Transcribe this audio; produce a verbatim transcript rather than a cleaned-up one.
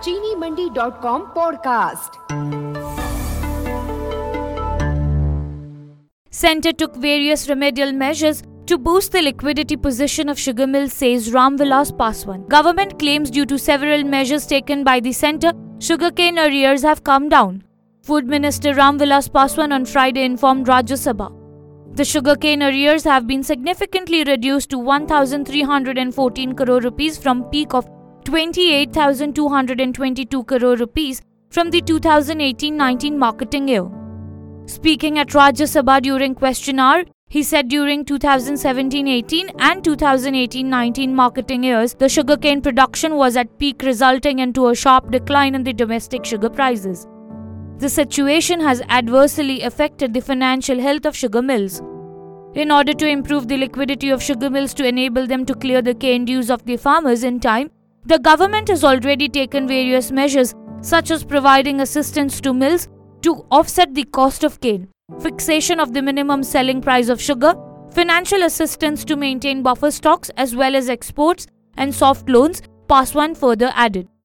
चीनी Mandi dot com podcast. Centre took various remedial measures to boost the liquidity position of sugar mills, says Ramvilas Paswan. Government claims due to several measures taken by the centre, sugarcane arrears have come down. Food Minister Ramvilas Paswan on Friday informed Rajya Sabha. The sugarcane arrears have been significantly reduced to one thousand three hundred fourteen crore rupees from peak of twenty-eight thousand two hundred twenty-two crore rupees from the two thousand eighteen nineteen marketing year. Speaking at Rajya Sabha during question hour, he said during two thousand seventeen eighteen and two thousand eighteen nineteen marketing years, the sugarcane production was at peak, resulting into a sharp decline in the domestic sugar prices. The situation has adversely affected the financial health of sugar mills. In order to improve the liquidity of sugar mills to enable them to clear the cane dues of the farmers in time, the government has already taken various measures such as providing assistance to mills to offset the cost of cane, fixation of the minimum selling price of sugar, financial assistance to maintain buffer stocks as well as exports and soft loans, Paswan further added.